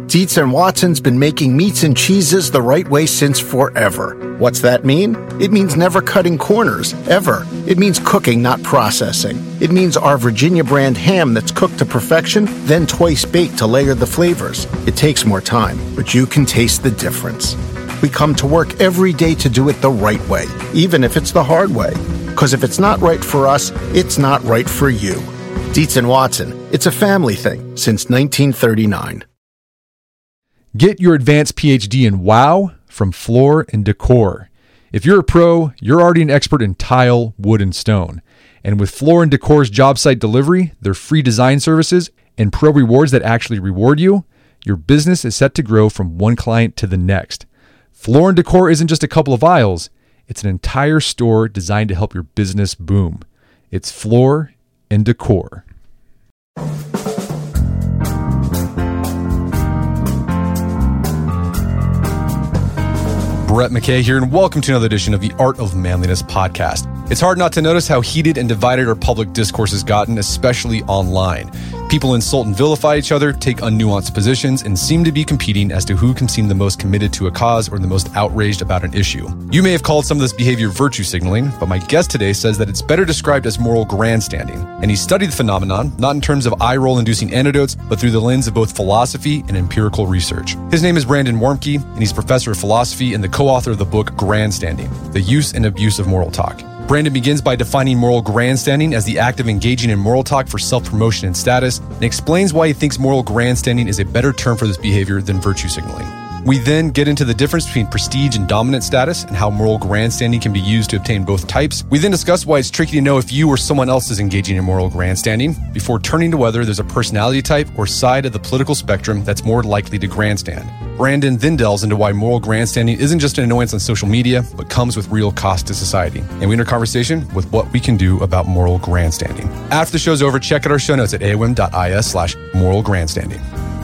Dietz and Watson's been making meats and cheeses the right way since forever. What's that mean? It means never cutting corners, ever. It means cooking, not processing. It means our Virginia brand ham that's cooked to perfection, then twice baked to layer the flavors. It takes more time, but you can taste the difference. We come to work every day to do it the right way, even if it's the hard way. Because if it's not right for us, it's not right for you. Dietz and Watson, it's a family thing since 1939. Get your advanced PhD in WOW from Floor & Decor. If you're a pro, you're already an expert in tile, wood, and stone. And with Floor & Decor's job site delivery, their free design services, and pro rewards that actually reward you, your business is set to grow from one client to the next. Floor & Decor isn't just a couple of aisles. It's an entire store designed to help your business boom. It's Floor & Decor. Brett McKay here, and welcome to another edition of the Art of Manliness podcast. It's hard not to notice how heated and divided our public discourse has gotten, especially online. People insult and vilify each other, take unnuanced positions, and seem to be competing as to who can seem the most committed to a cause or the most outraged about an issue. You may have called some of this behavior virtue signaling, but my guest today says that it's better described as moral grandstanding. And he studied the phenomenon, not in terms of eye-roll-inducing anecdotes, but through the lens of both philosophy and empirical research. His name is Brandon Warmke, and he's professor of philosophy and the co-author of the book Grandstanding: The Use and Abuse of Moral Talk. Brandon begins by defining moral grandstanding as the act of engaging in moral talk for self-promotion and status, and explains why he thinks moral grandstanding is a better term for this behavior than virtue signaling. We then get into the difference between prestige and dominant status and how moral grandstanding can be used to obtain both types. We then discuss why it's tricky to know if you or someone else is engaging in moral grandstanding before turning to whether there's a personality type or side of the political spectrum that's more likely to grandstand. Brandon then delves into why moral grandstanding isn't just an annoyance on social media, but comes with real cost to society. And we enter conversation with what we can do about moral grandstanding. After the show's over, check out our show notes at aom.is/moral grandstanding.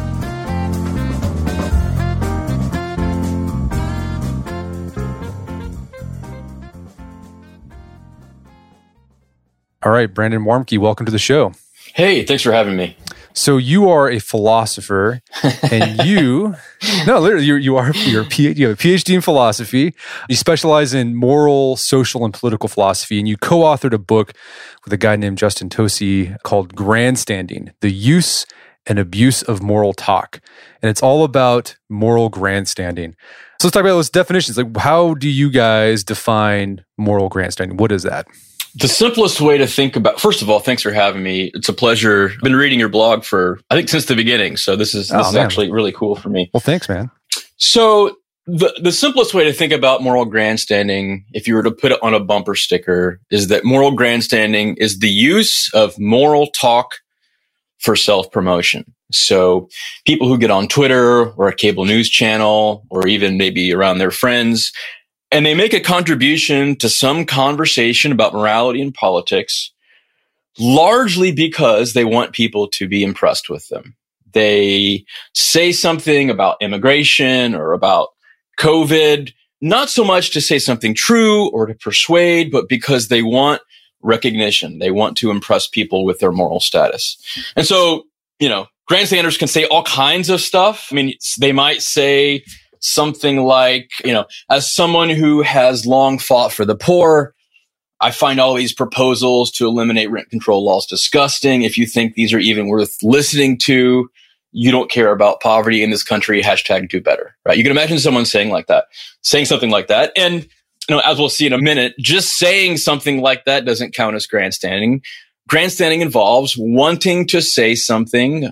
All right, Brandon Warmke, welcome to the show. Hey, thanks for having me. So you are a philosopher, and you're a PhD. You have a PhD in philosophy. You specialize in moral, social, and political philosophy, and you co-authored a book with a guy named Justin Tosi called Grandstanding: The Use and Abuse of Moral Talk. And it's all about moral grandstanding. So let's talk about those definitions. Like, how do you guys define moral grandstanding? What is that? The simplest way to think about, first of all, thanks for having me. It's a pleasure. I've been reading your blog for, I think, since the beginning. So this is actually really cool for me. Well, thanks, man. So the simplest way to think about moral grandstanding, if you were to put it on a bumper sticker, is that moral grandstanding is the use of moral talk for self-promotion. So people who get on Twitter or a cable news channel or even maybe around their friends, and they make a contribution to some conversation about morality and politics, largely because they want people to be impressed with them. They say something about immigration or about COVID, not so much to say something true or to persuade, but because they want recognition. They want to impress people with their moral status. And so, grandstanders can say all kinds of stuff. I mean, they might say something like, as someone who has long fought for the poor, I find all these proposals to eliminate rent control laws disgusting. If you think these are even worth listening to, you don't care about poverty in this country, #do better, right? You can imagine someone saying something like that. And, as we'll see in a minute, just saying something like that doesn't count as grandstanding. Grandstanding involves wanting to say something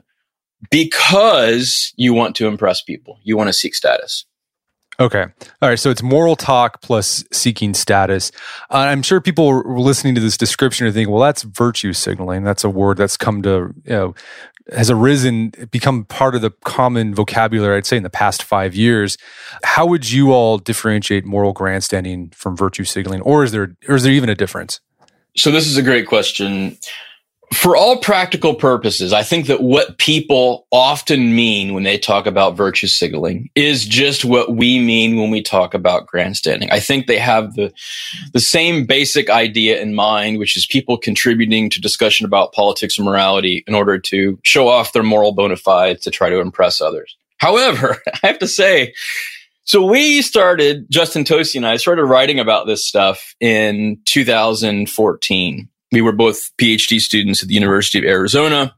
because you want to impress people. You want to seek status. Okay. All right. So it's moral talk plus seeking status. I'm sure people listening to this description are thinking, well, that's virtue signaling. That's a word that's come to, has become part of the common vocabulary, I'd say, in the past 5 years. How would you all differentiate moral grandstanding from virtue signaling? Or is there even a difference? So this is a great question. For all practical purposes, I think that what people often mean when they talk about virtue signaling is just what we mean when we talk about grandstanding. I think they have the same basic idea in mind, which is people contributing to discussion about politics and morality in order to show off their moral bona fides to try to impress others. However, I have to say, so Justin Tosi and I started writing about this stuff in 2014. We were both PhD students at the University of Arizona.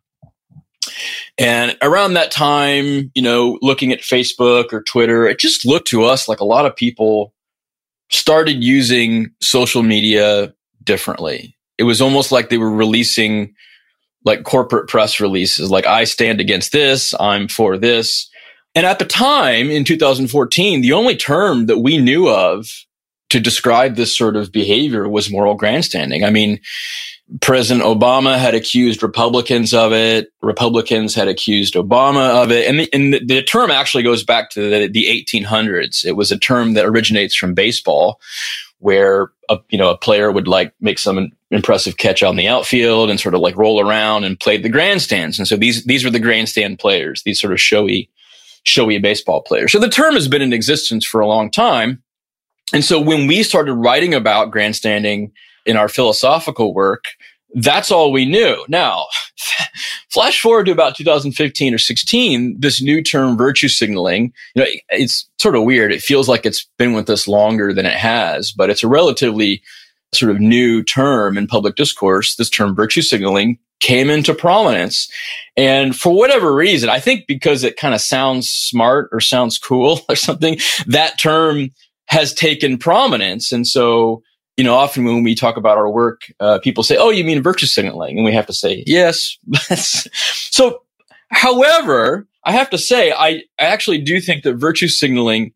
And around that time, looking at Facebook or Twitter, it just looked to us like a lot of people started using social media differently. It was almost like they were releasing like corporate press releases, like I stand against this, I'm for this. And at the time in 2014, the only term that we knew of to describe this sort of behavior was moral grandstanding. I mean, President Obama had accused Republicans of it. Republicans had accused Obama of it. And the term actually goes back to the 1800s. It was a term that originates from baseball, where a player would like make some impressive catch on the outfield and sort of like roll around and play the grandstands. And so these were the grandstand players, these sort of showy baseball players. So the term has been in existence for a long time. And so when we started writing about grandstanding in our philosophical work, that's all we knew. Now, flash forward to about 2015 or 16, this new term virtue signaling, it's sort of weird. It feels like it's been with us longer than it has, but it's a relatively sort of new term in public discourse. This term virtue signaling came into prominence. And for whatever reason, I think because it kind of sounds smart or sounds cool or something, that term has taken prominence. And so, often when we talk about our work, people say, oh, you mean virtue signaling? And we have to say, yes. So, however, I have to say, I actually do think that virtue signaling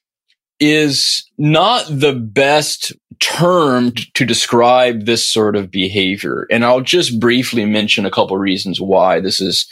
is not the best term to describe this sort of behavior. And I'll just briefly mention a couple of reasons why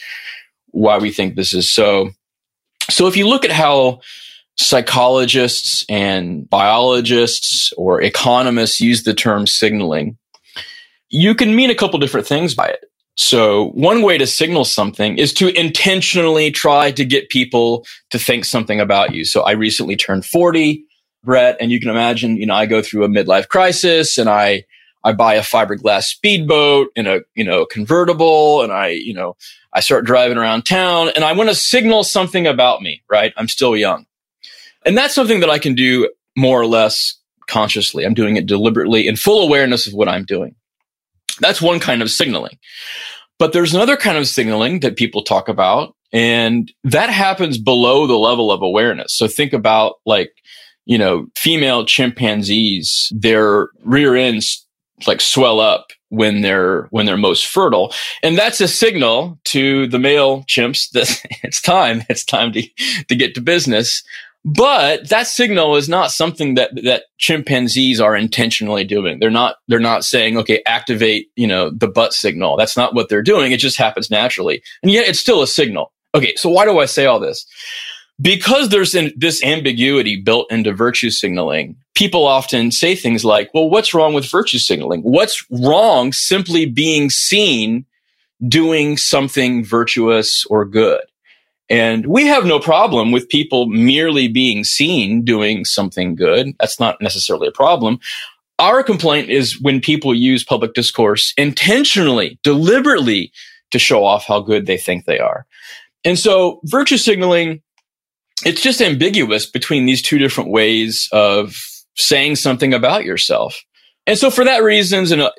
we think this is so. So if you look at how psychologists and biologists or economists use the term signaling, you can mean a couple different things by it. So one way to signal something is to intentionally try to get people to think something about you. So I recently turned 40, Brett, and you can imagine, I go through a midlife crisis and I buy a fiberglass speedboat and a convertible, and I start driving around town and I want to signal something about me, right? I'm still young. And that's something that I can do more or less consciously. I'm doing it deliberately in full awareness of what I'm doing. That's one kind of signaling. But there's another kind of signaling that people talk about, and that happens below the level of awareness. So think about female chimpanzees, their rear ends like swell up when they're most fertile. And that's a signal to the male chimps that it's time to get to business. But that signal is not something that chimpanzees are intentionally doing. They're not saying, okay, activate, the butt signal. That's not what they're doing. It just happens naturally. And yet it's still a signal. Okay. So why do I say all this? Because there's this ambiguity built into virtue signaling. People often say things like, well, what's wrong with virtue signaling? What's wrong simply being seen doing something virtuous or good? And we have no problem with people merely being seen doing something good. That's not necessarily a problem. Our complaint is when people use public discourse intentionally, deliberately to show off how good they think they are. And so virtue signaling, it's just ambiguous between these two different ways of saying something about yourself. And so for that reasons and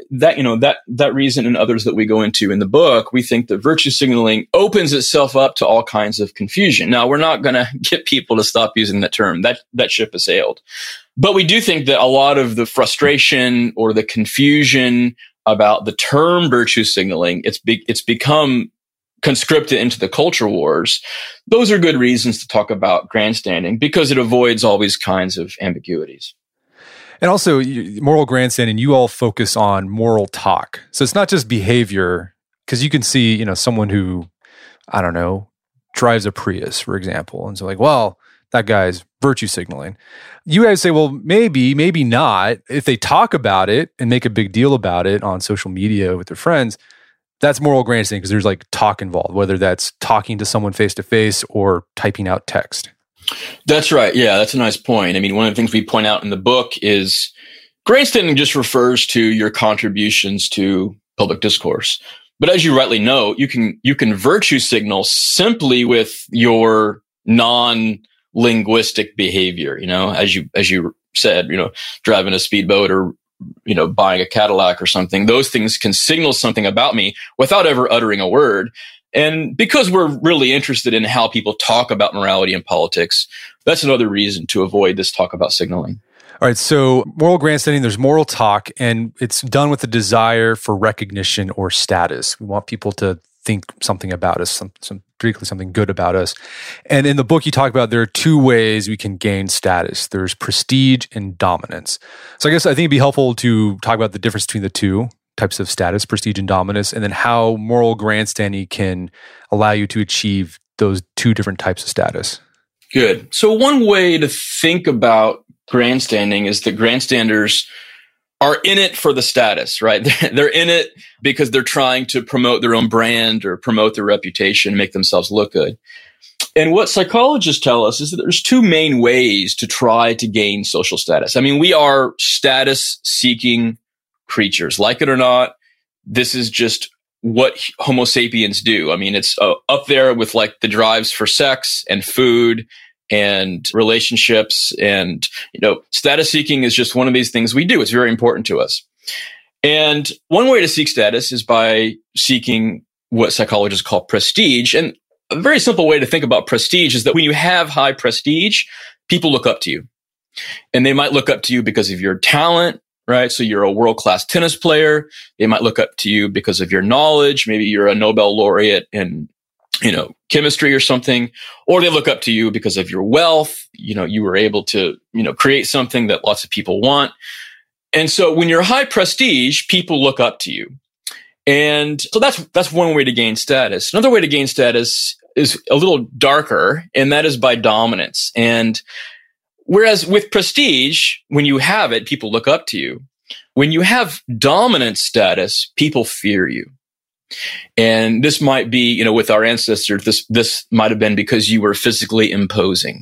that reason and others that we go into in the book, we think that virtue signaling opens itself up to all kinds of confusion. Now, we're not going to get people to stop using that term. That ship has sailed. But we do think that a lot of the frustration or the confusion about the term virtue signaling, it's become conscripted into the culture wars. Those are good reasons to talk about grandstanding because it avoids all these kinds of ambiguities. And also, moral grandstanding, you all focus on moral talk. So it's not just behavior, because you can see, someone who, I don't know, drives a Prius, for example. And so like, well, that guy's virtue signaling. You guys say, well, maybe not. If they talk about it and make a big deal about it on social media with their friends, that's moral grandstanding because there's like talk involved, whether that's talking to someone face to face or typing out text. That's right. Yeah, that's a nice point. I mean, one of the things we point out in the book is grandstanding just refers to your contributions to public discourse. But as you rightly know, you can virtue signal simply with your non-linguistic behavior, as you said, driving a speedboat or, buying a Cadillac or something. Those things can signal something about me without ever uttering a word. And because we're really interested in how people talk about morality and politics, that's another reason to avoid this talk about signaling. All right, so moral grandstanding, there's moral talk, and it's done with a desire for recognition or status. We want people to think something about us, particularly something good about us. And in the book, you talk about there are two ways we can gain status. There's prestige and dominance. So I think it'd be helpful to talk about the difference between the two types of status, prestige and dominance, and then how moral grandstanding can allow you to achieve those two different types of status. Good. So one way to think about grandstanding is that grandstanders are in it for the status, right? They're in it because they're trying to promote their own brand or promote their reputation, make themselves look good. And what psychologists tell us is that there's two main ways to try to gain social status. I mean, we are status-seeking creatures. Like it or not, this is just what Homo sapiens do. I mean, it's up there with like the drives for sex and food and relationships. And, status seeking is just one of these things we do. It's very important to us. And one way to seek status is by seeking what psychologists call prestige. And a very simple way to think about prestige is that when you have high prestige, people look up to you. And they might look up to you because of your talent, right? So you're a world-class tennis player. They might look up to you because of your knowledge. Maybe you're a Nobel laureate in chemistry or something, or they look up to you because of your wealth. You were able to, create something that lots of people want. And so when you're high prestige, people look up to you. And so that's one way to gain status. Another way to gain status is a little darker, and that is by dominance. And whereas with prestige, when you have it, people look up to you. When you have dominant status, people fear you. And this might be, with our ancestors, this might have been because you were physically imposing.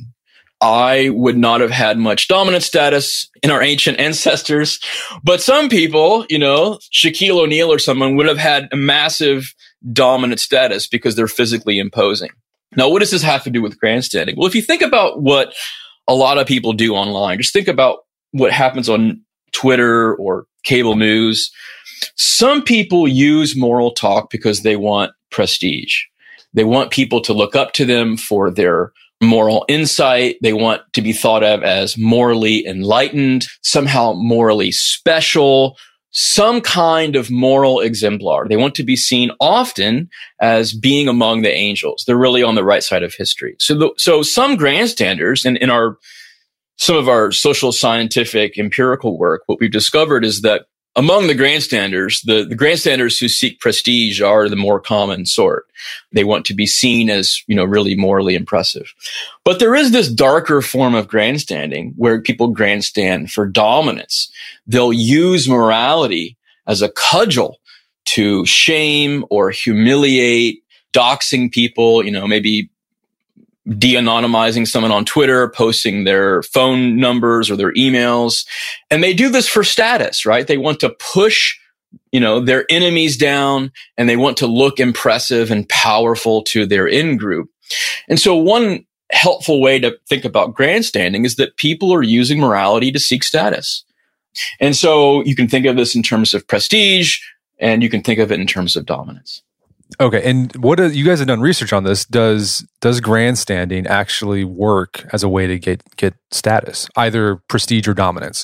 I would not have had much dominant status in our ancient ancestors, but some people, Shaquille O'Neal or someone would have had a massive dominant status because they're physically imposing. Now, what does this have to do with grandstanding? Well, if you think about what a lot of people do online, just think about what happens on Twitter or cable news. Some people use moral talk because they want prestige. They want people to look up to them for their moral insight. They want to be thought of as morally enlightened, somehow morally special, some kind of moral exemplar. They want to be seen often as being among the angels. They're really on the right side of history. So some grandstanders, and in some of our social scientific empirical work, what we've discovered is that among the grandstanders, the grandstanders who seek prestige are the more common sort. They want to be seen as, really morally impressive. But there is this darker form of grandstanding where people grandstand for dominance. They'll use morality as a cudgel to shame or humiliate, doxing people, maybe de-anonymizing someone on Twitter, posting their phone numbers or their emails. And they do this for status, right? They want to push, their enemies down, and they want to look impressive and powerful to their in-group. And so one helpful way to think about grandstanding is that people are using morality to seek status. And so you can think of this in terms of prestige, and you can think of it in terms of dominance. Okay, and you guys have done research on this? Does grandstanding actually work as a way to get status, either prestige or dominance?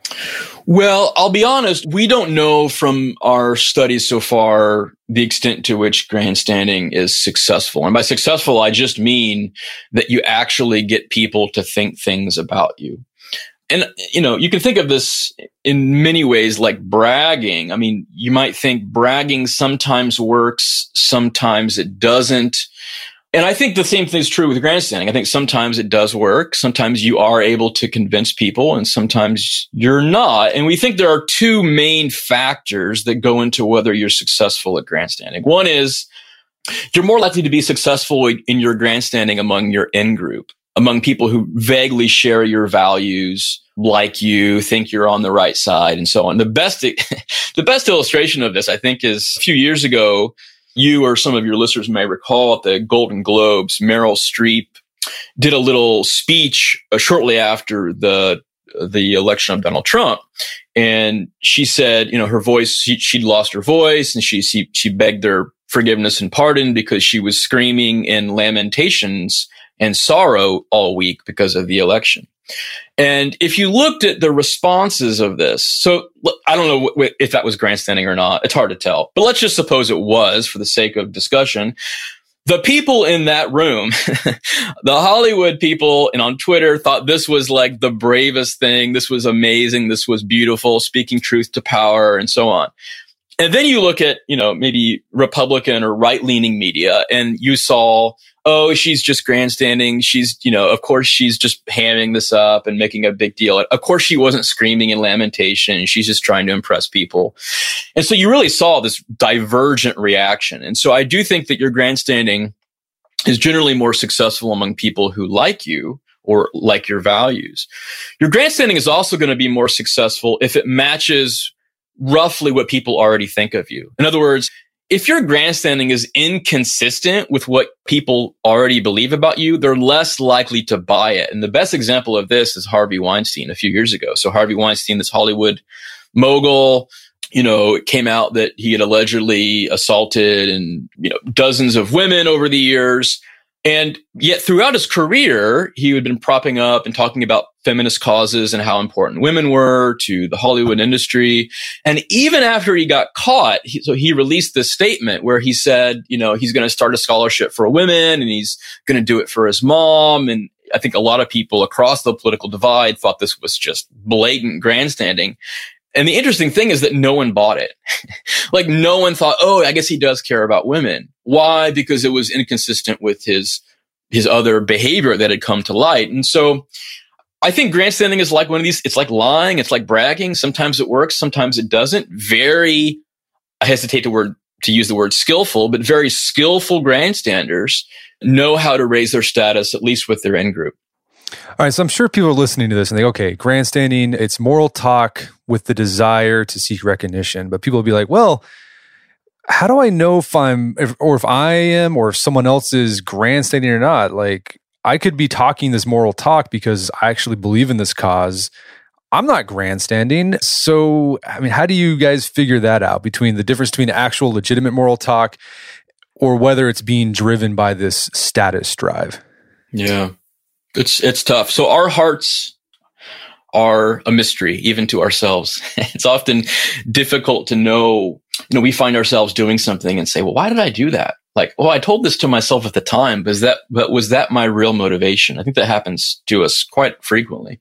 Well, I'll be honest, we don't know from our studies so far the extent to which grandstanding is successful. And by successful, I just mean that you actually get people to think things about you. And, you can think of this in many ways like bragging. I mean, you might think bragging sometimes works, sometimes it doesn't. And I think the same thing is true with grandstanding. I think sometimes it does work. Sometimes you are able to convince people, and sometimes you're not. And we think there are two main factors that go into whether you're successful at grandstanding. One is you're more likely to be successful in your grandstanding among your in-group, among people who vaguely share your values, like you, think you're on the right side, and so on. The best illustration of this, I think, is a few years ago, you or some of your listeners may recall at the Golden Globes, Meryl Streep did a little speech shortly after the election of Donald Trump. And she said, her voice, she'd lost her voice, and she begged their forgiveness and pardon because she was screaming in lamentations and sorrow all week because of the election. And if you looked at the responses of this, so I don't know if that was grandstanding or not. It's hard to tell, but let's just suppose it was for the sake of discussion. The people in that room, the Hollywood people and on Twitter thought this was like the bravest thing. This was amazing. This was beautiful, speaking truth to power and so on. And then you look at, maybe Republican or right-leaning media, and you saw, oh, she's just grandstanding. She's, of course, she's just hamming this up and making a big deal. Of course, she wasn't screaming in lamentation. She's just trying to impress people. And so you really saw this divergent reaction. And so I do think that your grandstanding is generally more successful among people who like you or like your values. Your grandstanding is also going to be more successful if it matches roughly what people already think of you. In other words, if your grandstanding is inconsistent with what people already believe about you, they're less likely to buy it. And the best example of this is Harvey Weinstein a few years ago. So Harvey Weinstein, this Hollywood mogul, it came out that he had allegedly assaulted and, dozens of women over the years. And yet throughout his career, he had been propping up and talking about feminist causes and how important women were to the Hollywood industry. And even after he got caught, he released this statement where he said, he's going to start a scholarship for women and he's going to do it for his mom. And I think a lot of people across the political divide thought this was just blatant grandstanding. And the interesting thing is that no one bought it. Like no one thought, oh, I guess he does care about women. Why? Because it was inconsistent with his other behavior that had come to light. And so I think grandstanding is like one of these, it's like lying, it's like bragging. Sometimes it works, sometimes it doesn't. I hesitate to use the word skillful, but very skillful grandstanders know how to raise their status, at least with their in group. All right, so I'm sure people are listening to this and they go, okay, grandstanding, it's moral talk with the desire to seek recognition. But people will be like, well, how do I know if I am, or if someone else is grandstanding or not? Like, I could be talking this moral talk because I actually believe in this cause. I'm not grandstanding. So, how do you guys figure that out between the difference between actual legitimate moral talk or whether it's being driven by this status drive? Yeah. It's tough. So our hearts are a mystery, even to ourselves. It's often difficult to know, we find ourselves doing something and say, well, why did I do that? Like, I told this to myself at the time, but was that my real motivation? I think that happens to us quite frequently.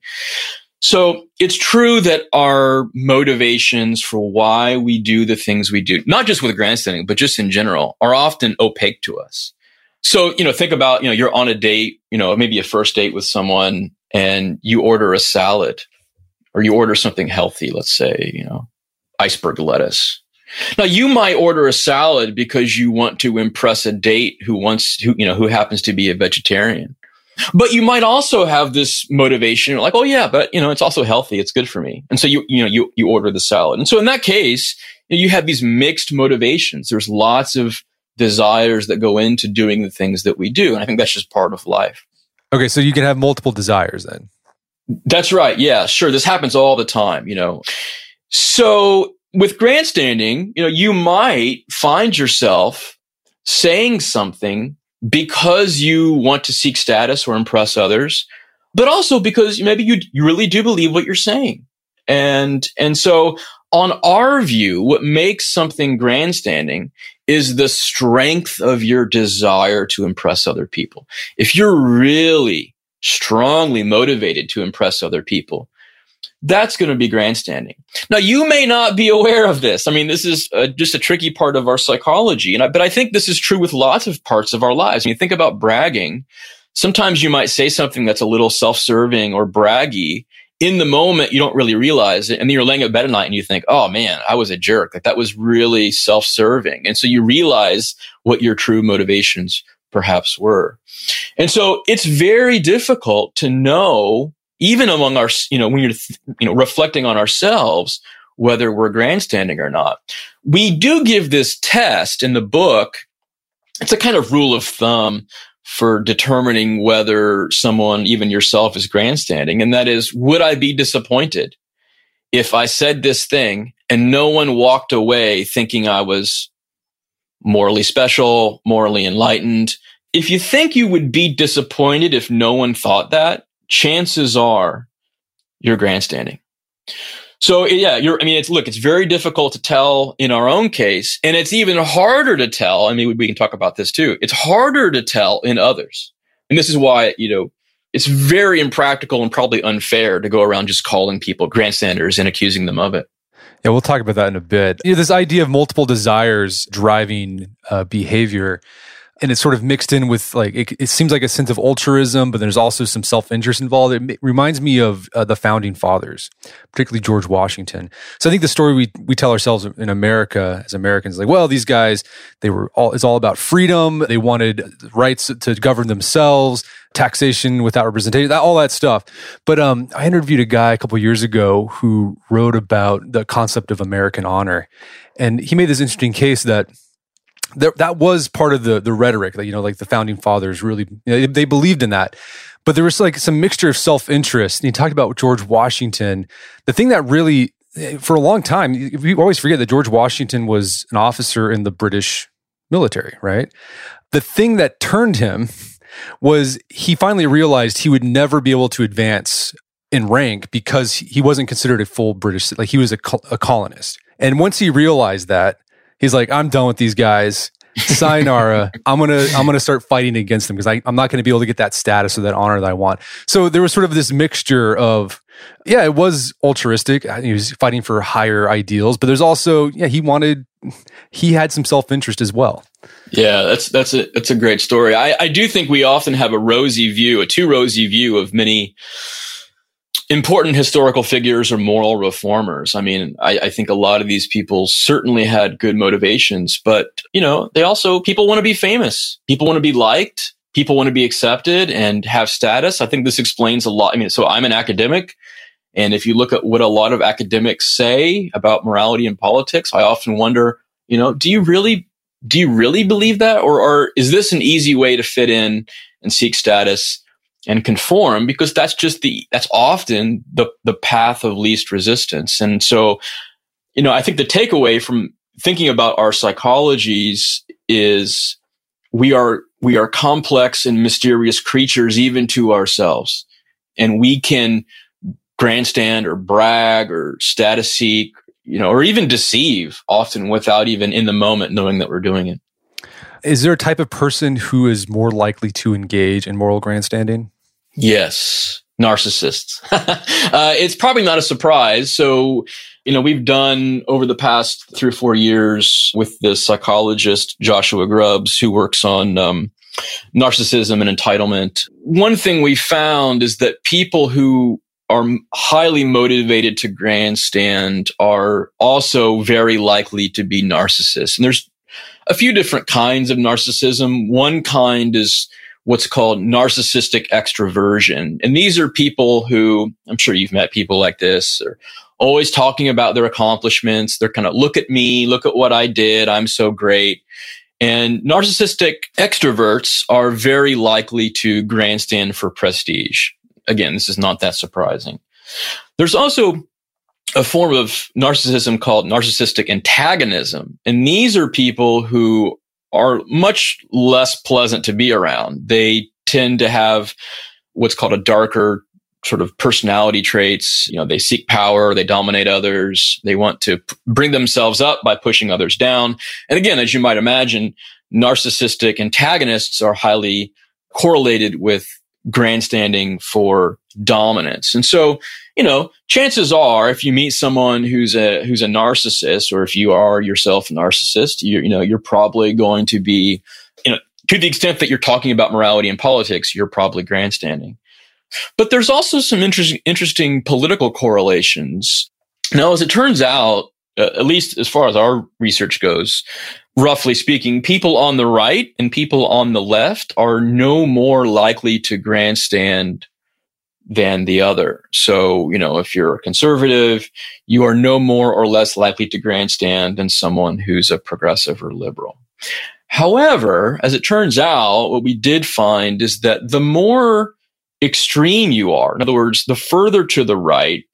So it's true that our motivations for why we do the things we do, not just with grandstanding, but just in general, are often opaque to us. So, think about, you're on a date, maybe a first date with someone, and you order a salad or you order something healthy, let's say, iceberg lettuce. Now, you might order a salad because you want to impress a date who happens to be a vegetarian. But you might also have this motivation, like, oh yeah, but it's also healthy, it's good for me. And so you order the salad. And so in that case, you have these mixed motivations. There's lots of desires that go into doing the things that we do. And I think that's just part of life. Okay, so you can have multiple desires then. That's right. Yeah, sure. This happens all the time, So with grandstanding, you might find yourself saying something because you want to seek status or impress others, but also because maybe you really do believe what you're saying. And so on our view, what makes something grandstanding is the strength of your desire to impress other people. If you're really strongly motivated to impress other people, that's going to be grandstanding. Now, you may not be aware of this. This is just a tricky part of our psychology. But I think this is true with lots of parts of our lives. When you think about bragging, sometimes you might say something that's a little self-serving or braggy. In the moment, you don't really realize it. And then you're laying in bed at night and you think, oh man, I was a jerk. Like that was really self-serving. And so you realize what your true motivations perhaps were. And so it's very difficult to know, even among our, when you're, reflecting on ourselves, whether we're grandstanding or not. We do give this test in the book. It's a kind of rule of thumb for determining whether someone, even yourself, is grandstanding. And that is, would I be disappointed if I said this thing and no one walked away thinking I was morally special, morally enlightened? If you think you would be disappointed if no one thought that, chances are you're grandstanding. So yeah, it's very difficult to tell in our own case, and it's even harder to tell. I mean, we can talk about this too. It's harder to tell in others. And this is why, it's very impractical and probably unfair to go around just calling people grandstanders and accusing them of it. Yeah, we'll talk about that in a bit. This idea of multiple desires driving behavior, and it's sort of mixed in with it seems like a sense of altruism, but there's also some self-interest involved. It reminds me of the founding fathers, particularly George Washington. So I think the story we tell ourselves in America as Americans, these guys, it's all about freedom. They wanted rights to govern themselves, taxation without representation, all that stuff. But I interviewed a guy a couple of years ago who wrote about the concept of American honor. And he made this interesting case that was part of the rhetoric that, the founding fathers really, they believed in that. But there was some mixture of self-interest. And he talked about George Washington. The thing that really, for a long time, we always forget that George Washington was an officer in the British military, right? The thing that turned him was he finally realized he would never be able to advance in rank because he wasn't considered a full British, he was a colonist. And once he realized that, he's like, I'm done with these guys. Sayonara. I'm gonna start fighting against them because I'm not going to be able to get that status or that honor that I want. So there was sort of this mixture of, it was altruistic. He was fighting for higher ideals, but there's also, he had some self-interest as well. Yeah, that's a great story. I do think we often have a too rosy view of many important historical figures or moral reformers. I mean, I think a lot of these people certainly had good motivations, but, people want to be famous. People want to be liked. People want to be accepted and have status. I think this explains a lot. I mean, so I'm an academic, and if you look at what a lot of academics say about morality and politics, I often wonder, do you really believe that? Or is this an easy way to fit in and seek status and conform, because that's often the path of least resistance. And so, I think the takeaway from thinking about our psychologies is we are complex and mysterious creatures even to ourselves. And we can grandstand or brag or status seek, or even deceive often without even in the moment knowing that we're doing it. Is there a type of person who is more likely to engage in moral grandstanding? Yes, narcissists. It's probably not a surprise. So, we've done over the past 3 or 4 years with the psychologist Joshua Grubbs, who works on narcissism and entitlement. One thing we found is that people who are highly motivated to grandstand are also very likely to be narcissists. And there's a few different kinds of narcissism. One kind is what's called narcissistic extroversion. And these are people who, I'm sure you've met people like this, are always talking about their accomplishments. They're kind of, look at me, look at what I did, I'm so great. And narcissistic extroverts are very likely to grandstand for prestige. Again, this is not that surprising. There's also a form of narcissism called narcissistic antagonism. And these are people who are much less pleasant to be around. They tend to have what's called a darker sort of personality traits. They seek power, they dominate others, they want to bring themselves up by pushing others down. And again, as you might imagine, narcissistic antagonists are highly correlated with grandstanding for dominance. And so, chances are if you meet someone who's a narcissist, or if you are yourself a narcissist, you're probably going to be, to the extent that you're talking about morality and politics, you're probably grandstanding. But there's also some interesting political correlations. Now, as it turns out, at least as far as our research goes, roughly speaking, people on the right and people on the left are no more likely to grandstand than the other. So, if you're a conservative, you are no more or less likely to grandstand than someone who's a progressive or liberal. However, as it turns out, what we did find is that the more extreme you are, in other words, the further to the right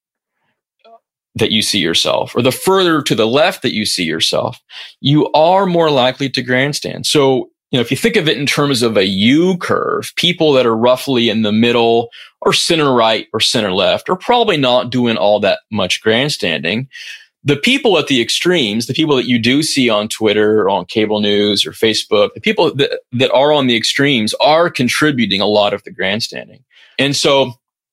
that you see yourself, or the further to the left that you see yourself, you are more likely to grandstand. So, if you think of it in terms of a U curve, people that are roughly in the middle or center right or center left are probably not doing all that much grandstanding. The people at the extremes, the people that you do see on Twitter or on cable news or Facebook, the people that are on the extremes are contributing a lot of the grandstanding. And so,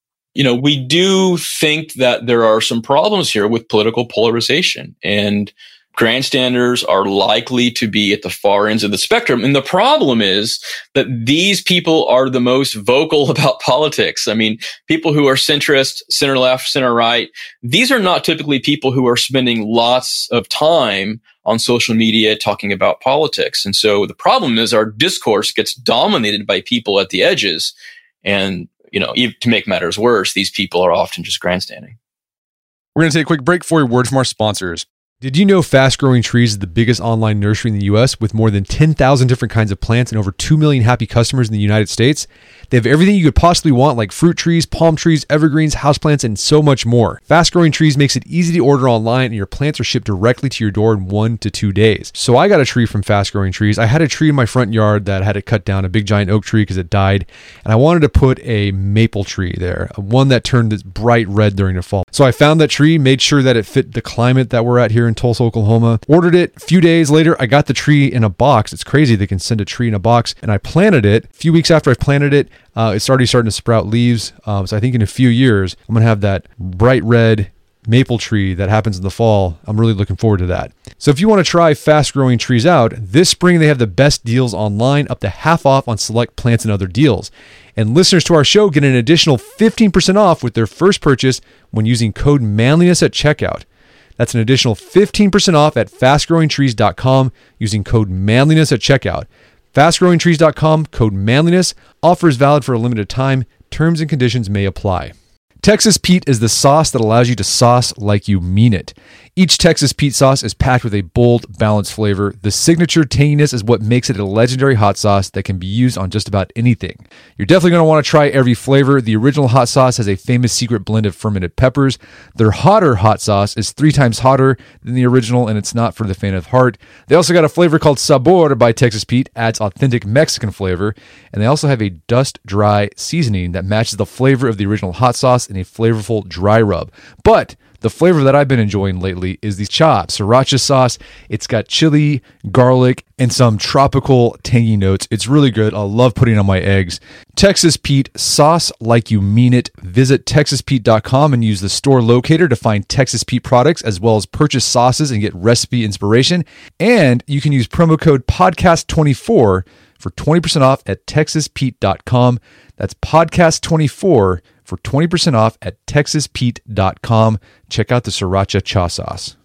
we do think that there are some problems here with political polarization, and grandstanders are likely to be at the far ends of the spectrum. And the problem is that these people are the most vocal about politics. I mean, people who are centrist, center left, center right, these are not typically people who are spending lots of time on social media talking about politics. And so the problem is our discourse gets dominated by people at the edges. And, to make matters worse, these people are often just grandstanding. We're going to take a quick break for a word from our sponsors. Did you know Fast Growing Trees is the biggest online nursery in the U.S. with more than 10,000 different kinds of plants and over 2 million happy customers in the United States? They have everything you could possibly want, like fruit trees, palm trees, evergreens, houseplants, and so much more. Fast Growing Trees makes it easy to order online, and your plants are shipped directly to your door in 1 to 2 days. So I got a tree from Fast Growing Trees. I had a tree in my front yard that had to cut down, a big giant oak tree because it died, and I wanted to put a maple tree there, one that turned this bright red during the fall. So I found that tree, made sure that it fit the climate that we're at here in Tulsa, Oklahoma, ordered it. A few days later, I got the tree in a box. It's crazy they can send a tree in a box, and I planted it. A few weeks after I planted it, it's already starting to sprout leaves. So I think in a few years, I'm going to have that bright red maple tree that happens in the fall. I'm really looking forward to that. So if you want to try Fast Growing Trees out, this spring they have the best deals online, up to half off on select plants and other deals. And listeners to our show get an additional 15% off with their first purchase when using code manliness at checkout. That's an additional 15% off at fastgrowingtrees.com using code manliness at checkout. Fastgrowingtrees.com, code manliness. Offer is valid for a limited time. Terms and conditions may apply. Texas Pete is the sauce that allows you to sauce like you mean it. Each Texas Pete sauce is packed with a bold, balanced flavor. The signature tanginess is what makes it a legendary hot sauce that can be used on just about anything. You're definitely going to want to try every flavor. The original hot sauce has a famous secret blend of fermented peppers. Their hotter hot sauce is 3 times hotter than the original, and it's not for the faint of heart. They also got a flavor called Sabor by Texas Pete, adds authentic Mexican flavor, and they also have a dust-dry seasoning that matches the flavor of the original hot sauce in a flavorful dry rub. But the flavor that I've been enjoying lately is the sriracha sauce. It's got chili, garlic, and some tropical tangy notes. It's really good. I love putting it on my eggs. Texas Pete, sauce like you mean it. Visit TexasPete.com and use the store locator to find Texas Pete products, as well as purchase sauces and get recipe inspiration. And you can use promo code podcast24 for 20% off at TexasPete.com. That's podcast24 for 20% off at TexasPete.com. Check out the Sriracha Cha Sauce.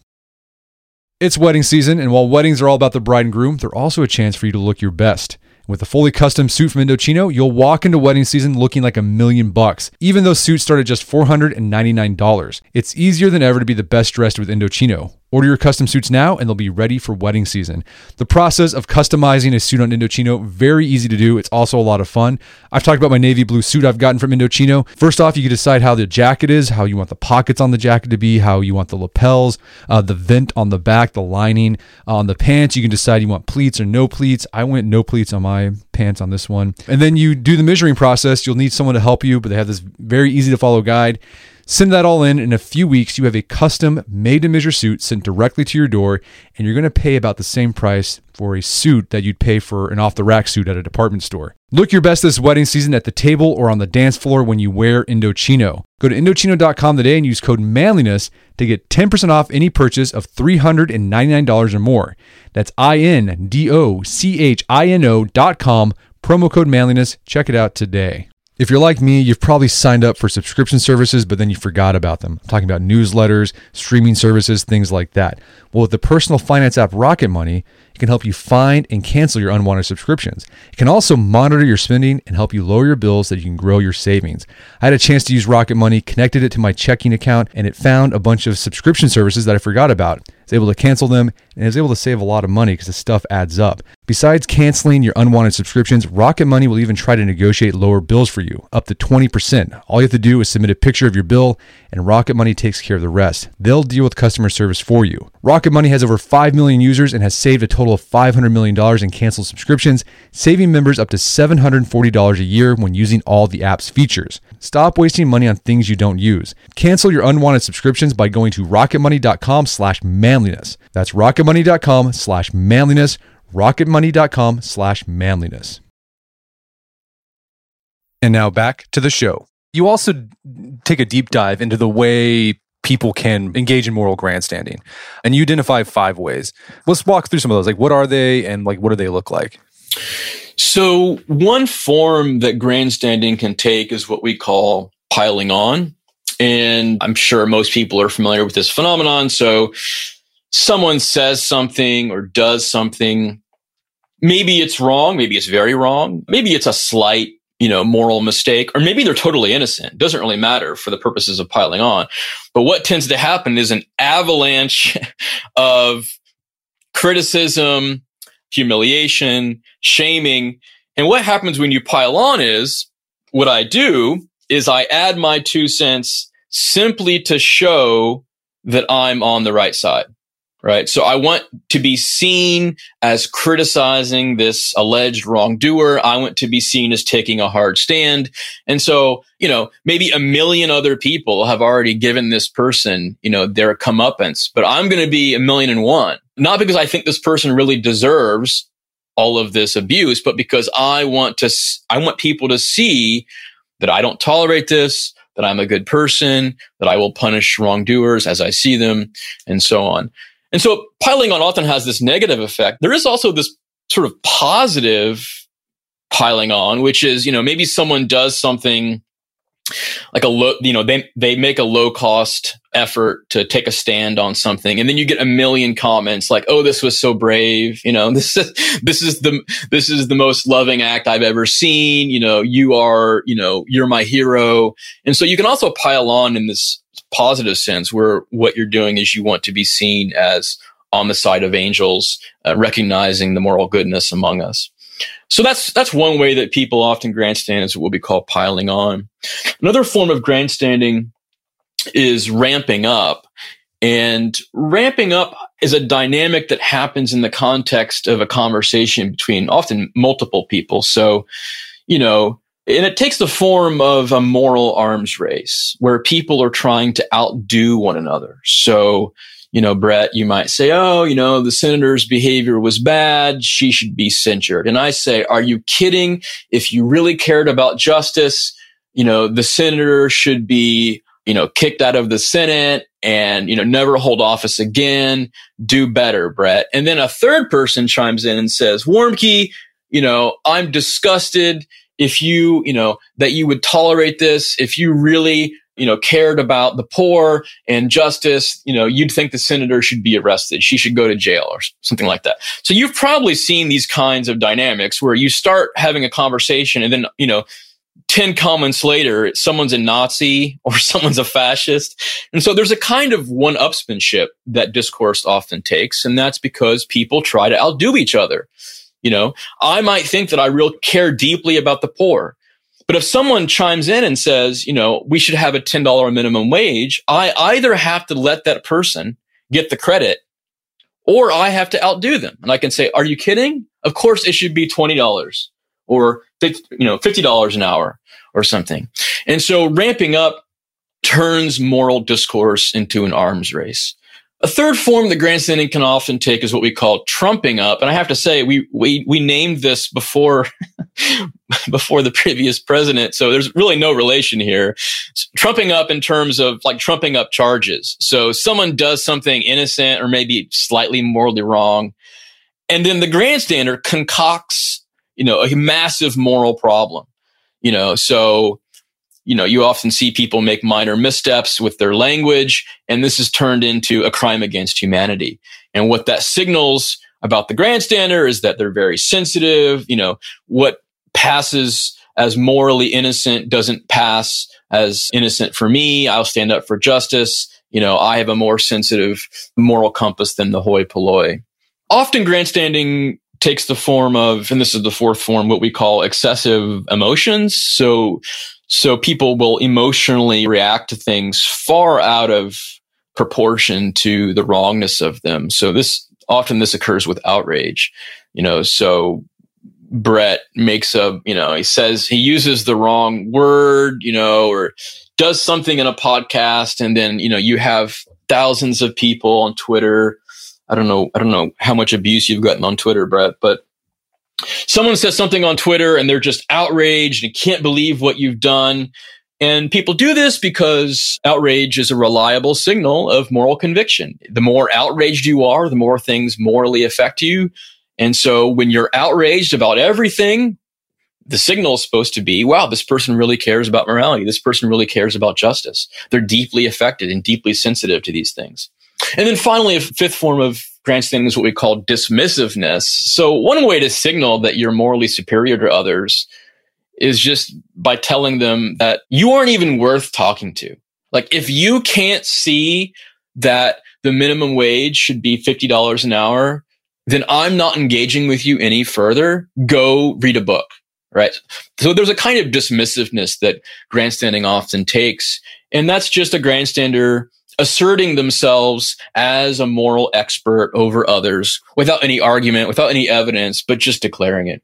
It's wedding season, and while weddings are all about the bride and groom, they're also a chance for you to look your best. With a fully custom suit from Indochino, you'll walk into wedding season looking like $1,000,000, even though suits start at just $499. It's easier than ever to be the best dressed with Indochino. Order your custom suits now and they'll be ready for wedding season. The process of customizing a suit on Indochino, very easy to do. It's also a lot of fun. I've talked about my navy blue suit I've gotten from Indochino. First off, you can decide how the jacket is, how you want the pockets on the jacket to be, how you want the lapels, the vent on the back, the lining. On the pants, you can decide you want pleats or no pleats. I went no pleats on my pants on this one. And then you do the measuring process. You'll need someone to help you, but they have this very easy to follow guide. Send that all in a few weeks, you have a custom made-to-measure suit sent directly to your door, and you're going to pay about the same price for a suit that you'd pay for an off-the-rack suit at a department store. Look your best this wedding season at the table or on the dance floor when you wear Indochino. Go to Indochino.com today and use code manliness to get 10% off any purchase of $399 or more. That's INDOCHINO.com, promo code manliness. Check it out today. If you're like me, you've probably signed up for subscription services, but then you forgot about them. I'm talking about newsletters, streaming services, things like that. Well, with the personal finance app Rocket Money, it can help you find and cancel your unwanted subscriptions. It can also monitor your spending and help you lower your bills so that you can grow your savings. I had a chance to use Rocket Money, connected it to my checking account, and it found a bunch of subscription services that I forgot about. I was able to cancel them, and I was able to save a lot of money because the stuff adds up. Besides canceling your unwanted subscriptions, Rocket Money will even try to negotiate lower bills for you, up to 20%. All you have to do is submit a picture of your bill, and Rocket Money takes care of the rest. They'll deal with customer service for you. Rocket Money has over 5 million users and has saved a total of $500 million in canceled subscriptions, saving members up to $740 a year when using all the app's features. Stop wasting money on things you don't use. Cancel your unwanted subscriptions by going to rocketmoney.com/manliness. That's rocketmoney.com/manliness. rocketmoney.com/manliness. And now back to the show. You also take a deep dive into the way people can engage in moral grandstanding. And you identify 5 ways. Let's walk through some of those. Like, what are they and like, what do they look like? So one form that grandstanding can take is what we call piling on. And I'm sure most people are familiar with this phenomenon. So someone says something or does something. Maybe it's wrong. Maybe it's very wrong. Maybe it's a slight, moral mistake, or maybe they're totally innocent. It doesn't really matter for the purposes of piling on. But what tends to happen is an avalanche of criticism, humiliation, shaming. And what happens when you pile on is, what I do is I add my 2 cents simply to show that I'm on the right side, right? So I want to be seen as criticizing this alleged wrongdoer. I want to be seen as taking a hard stand. And so, maybe a million other people have already given this person, their comeuppance, but I'm going to be 1,000,001. Not because I think this person really deserves all of this abuse, but because I want people to see that I don't tolerate this, that I'm a good person, that I will punish wrongdoers as I see them, and so on. And so piling on often has this negative effect. There is also this sort of positive piling on, which is, maybe someone does something like they make a low cost effort to take a stand on something. And then you get a million comments like, oh, this was so brave. This is the most loving act I've ever seen. You're my hero. And so you can also pile on in this positive sense where what you're doing is you want to be seen as on the side of angels, recognizing the moral goodness among us. So that's one way that people often grandstand, is what we call piling on. Another form of grandstanding is ramping up. And ramping up is a dynamic that happens in the context of a conversation between often multiple people. So, and it takes the form of a moral arms race where people are trying to outdo one another. So, Brett, you might say, oh, the senator's behavior was bad. She should be censured. And I say, are you kidding? If you really cared about justice, the senator should be, kicked out of the Senate and, never hold office again. Do better, Brett. And then a third person chimes in and says, Warmke, I'm disgusted if you, that you would tolerate this. If you really, cared about the poor and justice, you'd think the senator should be arrested. She should go to jail or something like that. So you've probably seen these kinds of dynamics where you start having a conversation and then, 10 comments later, someone's a Nazi or someone's a fascist. And so there's a kind of one-upsmanship that discourse often takes. And that's because people try to outdo each other. I might think that I really care deeply about the poor. But if someone chimes in and says, we should have a $10 minimum wage, I either have to let that person get the credit or I have to outdo them. And I can say, are you kidding? Of course it should be $20 or $50 an hour or something. And so ramping up turns moral discourse into an arms race. A third form that grandstanding can often take is what we call trumping up. And I have to say, we named this before the previous president. So there's really no relation here. Trumping up in terms of like trumping up charges. So someone does something innocent or maybe slightly morally wrong. And then the grandstander concocts, a massive moral problem, so you often see people make minor missteps with their language, and this is turned into a crime against humanity. And what that signals about the grandstander is that they're very sensitive. What passes as morally innocent doesn't pass as innocent for me. I'll stand up for justice. I have a more sensitive moral compass than the hoi polloi. Often grandstanding takes the form of, and this is the fourth form, what we call excessive emotions. So people will emotionally react to things far out of proportion to the wrongness of them. So this occurs with outrage, so Brett makes he says he uses the wrong word, or does something in a podcast. And then, you have thousands of people on Twitter. I don't know how much abuse you've gotten on Twitter, Brett, but someone says something on Twitter and they're just outraged and can't believe what you've done. And people do this because outrage is a reliable signal of moral conviction. The more outraged you are, the more things morally affect you. And so when you're outraged about everything, the signal is supposed to be, wow, this person really cares about morality. This person really cares about justice. They're deeply affected and deeply sensitive to these things. And then finally, a fifth form of grandstanding is what we call dismissiveness. So one way to signal that you're morally superior to others is just by telling them that you aren't even worth talking to. Like, if you can't see that the minimum wage should be $50 an hour, then I'm not engaging with you any further. Go read a book, right? So there's a kind of dismissiveness that grandstanding often takes. And that's just a grandstander asserting themselves as a moral expert over others without any argument, without any evidence, but just declaring it.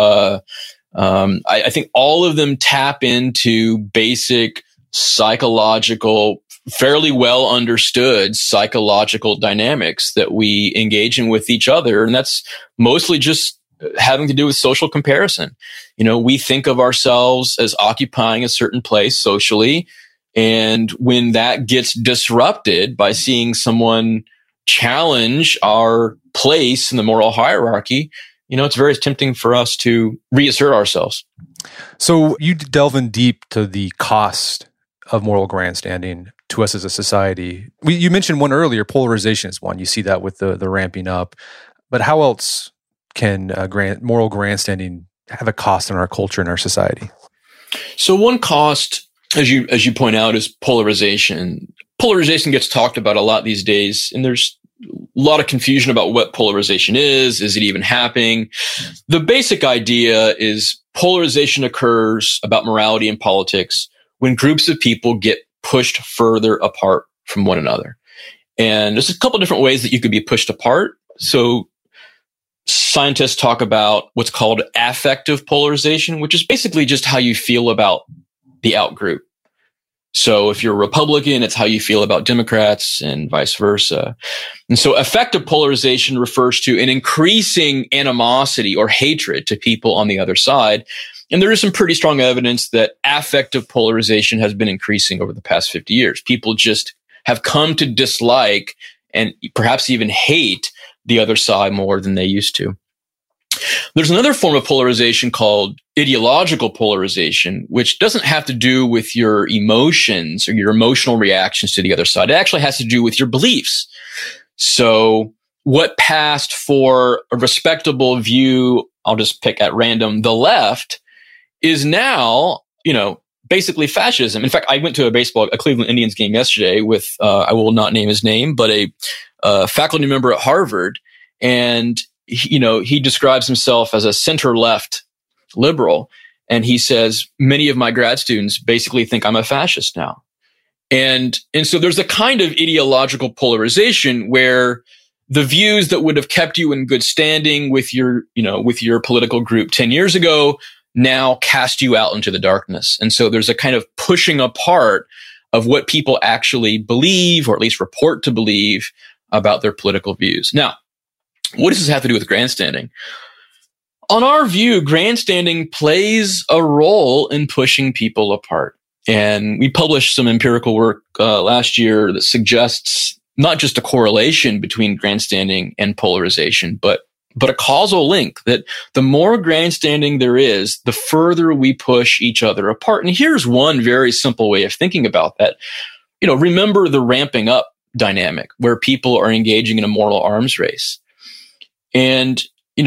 I think all of them tap into basic psychological, fairly well understood psychological dynamics that we engage in with each other. And that's mostly just having to do with social comparison. We think of ourselves as occupying a certain place socially. And when that gets disrupted by seeing someone challenge our place in the moral hierarchy, it's very tempting for us to reassert ourselves. So you delve in deep to the cost of moral grandstanding to us as a society. You mentioned one earlier, polarization is one. You see that with the ramping up. But how else can moral grandstanding have a cost in our culture and our society? So one cost, as you point out, is polarization. Polarization gets talked about a lot these days, and there's a lot of confusion about what polarization is. Is it even happening? The basic idea is polarization occurs about morality and politics when groups of people get pushed further apart from one another. And there's a couple different ways that you could be pushed apart. So scientists talk about what's called affective polarization, which is basically just how you feel about the outgroup. So if you're a Republican, it's how you feel about Democrats and vice versa. And so affective polarization refers to an increasing animosity or hatred to people on the other side. And there is some pretty strong evidence that affective polarization has been increasing over the past 50 years. People just have come to dislike and perhaps even hate the other side more than they used to. There's another form of polarization called ideological polarization, which doesn't have to do with your emotions or your emotional reactions to the other side. It actually has to do with your beliefs. So what passed for a respectable view, I'll just pick at random, the left, is now, basically fascism. In fact, I went to a Cleveland Indians game yesterday with, I will not name his name, but a faculty member at Harvard. And he describes himself as a center-left liberal. And he says, many of my grad students basically think I'm a fascist now. And so there's a kind of ideological polarization where the views that would have kept you in good standing with your political group 10 years ago now cast you out into the darkness. And so there's a kind of pushing apart of what people actually believe, or at least report to believe, about their political views. Now, what does this have to do with grandstanding? On our view, grandstanding plays a role in pushing people apart. And we published some empirical work last year that suggests not just a correlation between grandstanding and polarization, but a causal link, that the more grandstanding there is, the further we push each other apart. And here's one very simple way of thinking about that. Remember the ramping up dynamic where people are engaging in a moral arms race. And,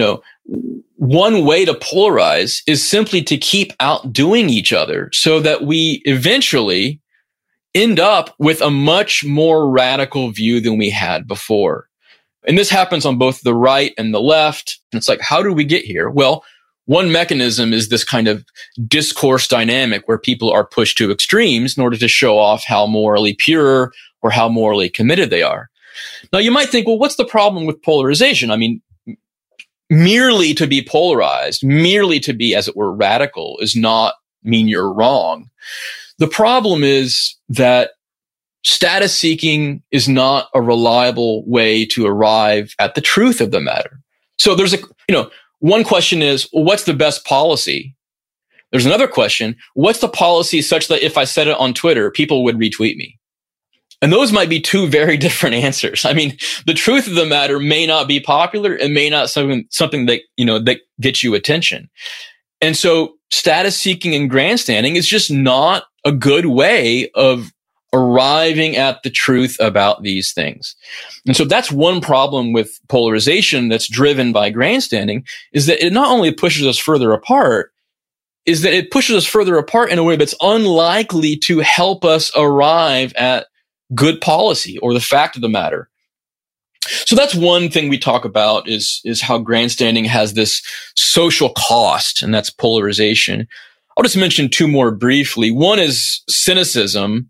one way to polarize is simply to keep outdoing each other so that we eventually end up with a much more radical view than we had before. And this happens on both the right and the left. And it's like, how do we get here? Well, one mechanism is this kind of discourse dynamic where people are pushed to extremes in order to show off how morally pure or how morally committed they are. Now, you might think, well, what's the problem with polarization? I mean, merely to be polarized, merely to be, as it were, radical is not mean you're wrong. The problem is that status seeking is not a reliable way to arrive at the truth of the matter. So there's one question is, well, what's the best policy? There's another question, what's the policy such that if I said it on Twitter, people would retweet me? And those might be two very different answers. I mean, the truth of the matter may not be popular and may not something that, that gets you attention. And so status seeking and grandstanding is just not a good way of arriving at the truth about these things. And so that's one problem with polarization that's driven by grandstanding, is that it not only pushes us further apart, is that it pushes us further apart in a way that's unlikely to help us arrive at good policy or the fact of the matter. So that's one thing we talk about is how grandstanding has this social cost, and that's polarization. I'll just mention two more briefly. One is cynicism.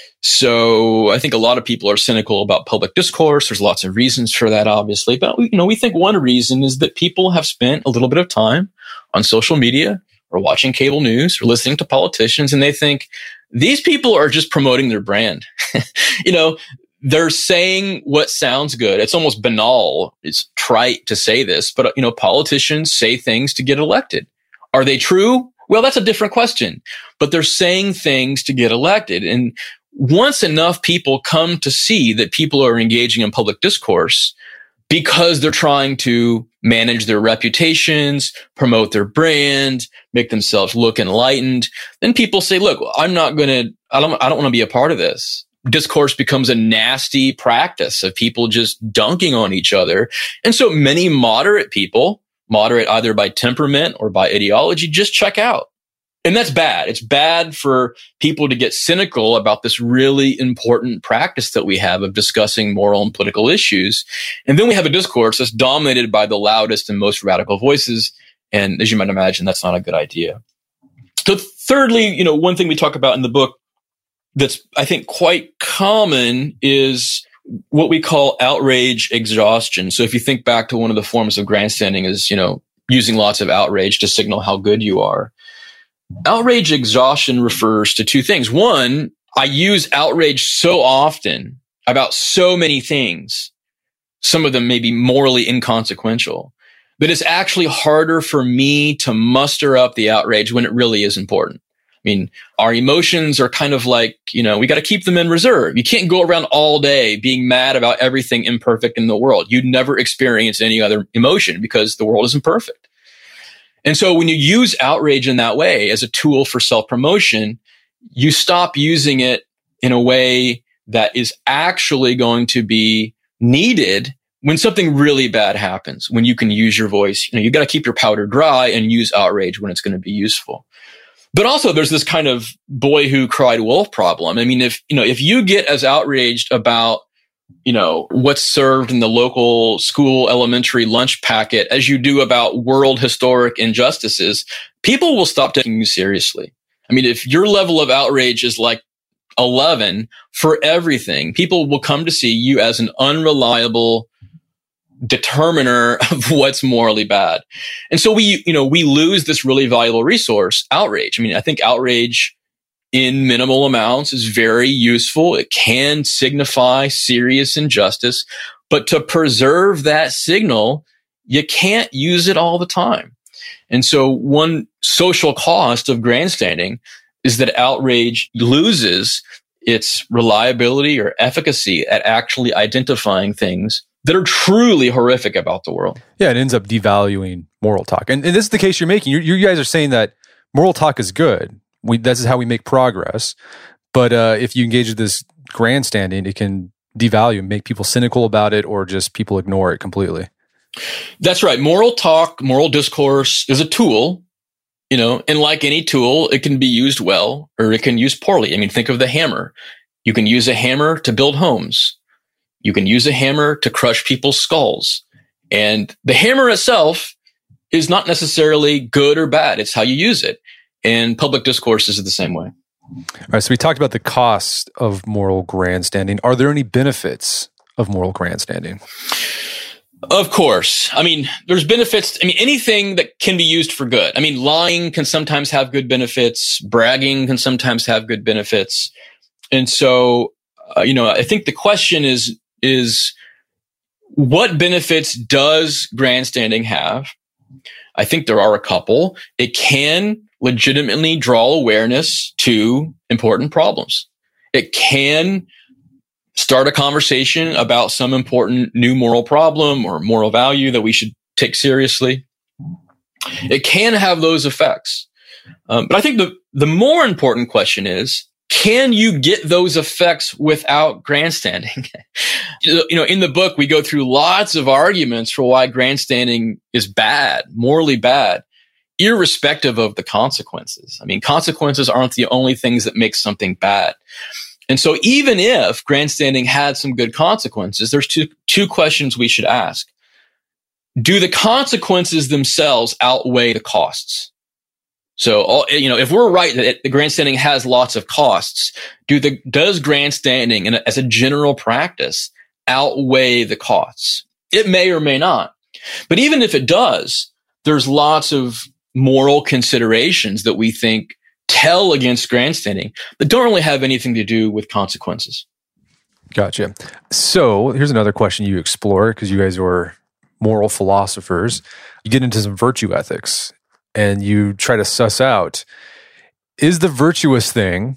So I think a lot of people are cynical about public discourse. There's lots of reasons for that, obviously. But, we think one reason is that people have spent a little bit of time on social media or watching cable news or listening to politicians, and they think these people are just promoting their brand. They're saying what sounds good. It's almost banal. It's trite to say this, but, politicians say things to get elected. Are they true? Well, that's a different question, but they're saying things to get elected. And once enough people come to see that people are engaging in public discourse because they're trying to manage their reputations, promote their brand, make themselves look enlightened, then people say, look, I don't want to be a part of this. Discourse becomes a nasty practice of people just dunking on each other. And so many moderate people, moderate either by temperament or by ideology, just check out. And that's bad. It's bad for people to get cynical about this really important practice that we have of discussing moral and political issues. And then we have a discourse that's dominated by the loudest and most radical voices. And as you might imagine, that's not a good idea. So thirdly, one thing we talk about in the book that's, I think, quite common is what we call outrage exhaustion. So if you think back to one of the forms of grandstanding is, using lots of outrage to signal how good you are. Outrage exhaustion refers to two things. One, I use outrage so often about so many things, some of them may be morally inconsequential, that it's actually harder for me to muster up the outrage when it really is important. I mean, our emotions are kind of like, we got to keep them in reserve. You can't go around all day being mad about everything imperfect in the world. You'd never experience any other emotion because the world isn't perfect. And so when you use outrage in that way as a tool for self-promotion, you stop using it in a way that is actually going to be needed when something really bad happens, when you can use your voice. You got to keep your powder dry and use outrage when it's going to be useful. But also there's this kind of boy who cried wolf problem. I mean, if you get as outraged about what's served in the local school elementary lunch packet as you do about world historic injustices, people will stop taking you seriously. I mean, if your level of outrage is like 11 for everything, people will come to see you as an unreliable determiner of what's morally bad. And so we lose this really valuable resource, outrage. I mean, I think outrage in minimal amounts is very useful. It can signify serious injustice, but to preserve that signal, you can't use it all the time. And so one social cost of grandstanding is that outrage loses its reliability or efficacy at actually identifying things that are truly horrific about the world. Yeah, it ends up devaluing moral talk. And this is the case you're making. You guys are saying that moral talk is good. This is how we make progress. But if you engage with this grandstanding, it can devalue, make people cynical about it, or just people ignore it completely. That's right. Moral talk, moral discourse is a tool, and like any tool, it can be used well or it can be used poorly. I mean, think of the hammer. You can use a hammer to build homes. You can use a hammer to crush people's skulls. And the hammer itself is not necessarily good or bad. It's how you use it. And public discourse is the same way. All right, so we talked about the cost of moral grandstanding. Are there any benefits of moral grandstanding? Of course. I mean, there's benefits. I mean, anything that can be used for good. I mean, lying can sometimes have good benefits. Bragging can sometimes have good benefits. And so, I think the question is what benefits does grandstanding have? I think there are a couple. It can legitimately draw awareness to important problems. It can start a conversation about some important new moral problem or moral value that we should take seriously. It can have those effects. But I think the more important question is, can you get those effects without grandstanding? In the book, we go through lots of arguments for why grandstanding is bad, morally bad, irrespective of the consequences. I mean, consequences aren't the only things that make something bad. And so even if grandstanding had some good consequences, there's two questions we should ask. Do the consequences themselves outweigh the costs? So, if we're right that the grandstanding has lots of costs, does grandstanding as a general practice outweigh the costs? It may or may not. But even if it does, there's lots of moral considerations that we think tell against grandstanding that don't really have anything to do with consequences. Gotcha. So here's another question you explore, because you guys are moral philosophers. You get into some virtue ethics and you try to suss out, does a virtuous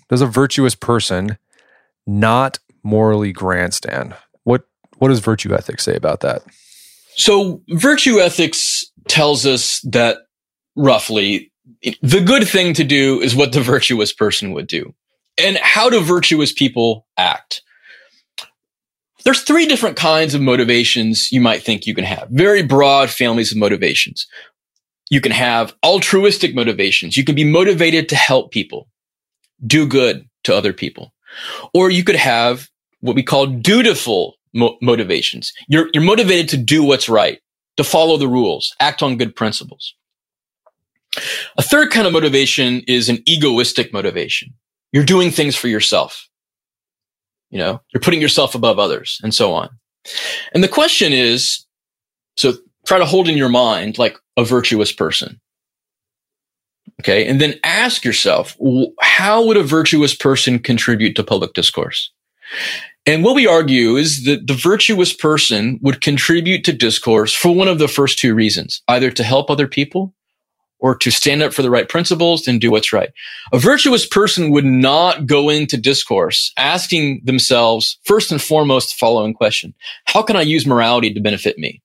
person not morally grandstand? What does virtue ethics say about that? So virtue ethics tells us that roughly the good thing to do is what the virtuous person would do. And how do virtuous people act? There's 3 different kinds of motivations you might think you can have. Very broad families of motivations. You can have altruistic motivations. You can be motivated to help people, do good to other people. Or you could have what we call dutiful motivations. You're motivated to do what's right, to follow the rules, act on good principles. A third kind of motivation is an egoistic motivation. You're doing things for yourself. You're putting yourself above others and so on. And the question is, so try to hold in your mind like a virtuous person. Okay. And then ask yourself, how would a virtuous person contribute to public discourse? And what we argue is that the virtuous person would contribute to discourse for one of the first 2 reasons, either to help other people or to stand up for the right principles and do what's right. A virtuous person would not go into discourse asking themselves, first and foremost, the following question: how can I use morality to benefit me?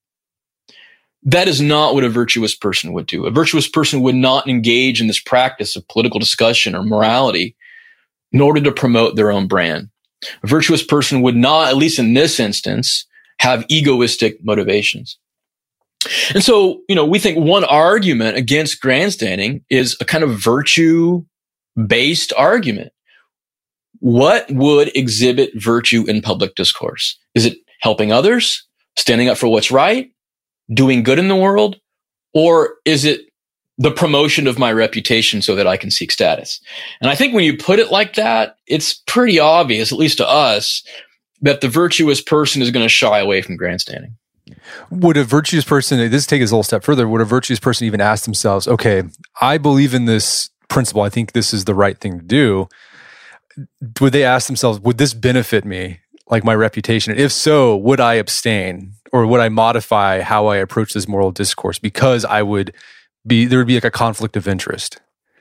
That is not what a virtuous person would do. A virtuous person would not engage in this practice of political discussion or morality in order to promote their own brand. A virtuous person would not, at least in this instance, have egoistic motivations. And so, we think one argument against grandstanding is a kind of virtue-based argument. What would exhibit virtue in public discourse? Is it helping others, standing up for what's right, doing good in the world, or is it the promotion of my reputation so that I can seek status? And I think when you put it like that, it's pretty obvious, at least to us, that the virtuous person is going to shy away from grandstanding. Would a virtuous person, this take us a little step further, would a virtuous person even ask themselves, okay, I believe in this principle, I think this is the right thing to do. Would they ask themselves, would this benefit me, like my reputation? And if so, would I abstain or would I modify how I approach this moral discourse because there would be like a conflict of interest?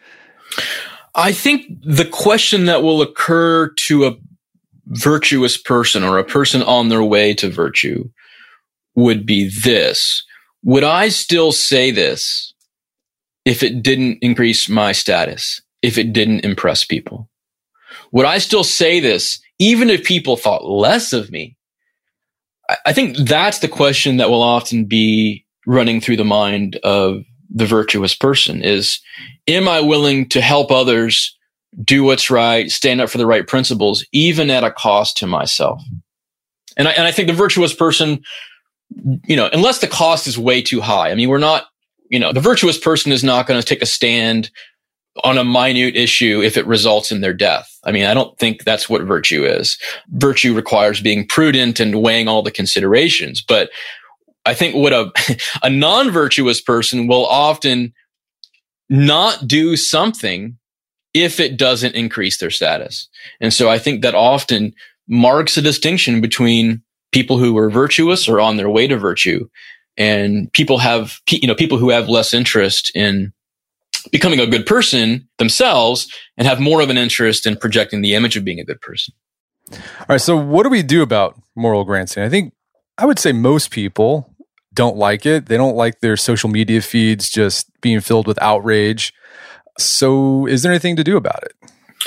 I think the question that will occur to a virtuous person or a person on their way to virtue would be this: would I still say this if it didn't increase my status, if it didn't impress people? Would I still say this even if people thought less of me? I think that's the question that will often be running through the mind of the virtuous person is, am I willing to help others, do what's right, stand up for the right principles, even at a cost to myself? And I think the virtuous person, unless the cost is way too high. I mean, we're not, the virtuous person is not going to take a stand on a minute issue if it results in their death. I mean, I don't think that's what virtue is. Virtue requires being prudent and weighing all the considerations. But I think what a non-virtuous person will often not do something if it doesn't increase their status. And so I think that often marks a distinction between people who are virtuous or on their way to virtue and people who have less interest in becoming a good person themselves and have more of an interest in projecting the image of being a good person. All right. So what do we do about moral grandstanding? I would say most people don't like it. They don't like their social media feeds just being filled with outrage. So is there anything to do about it?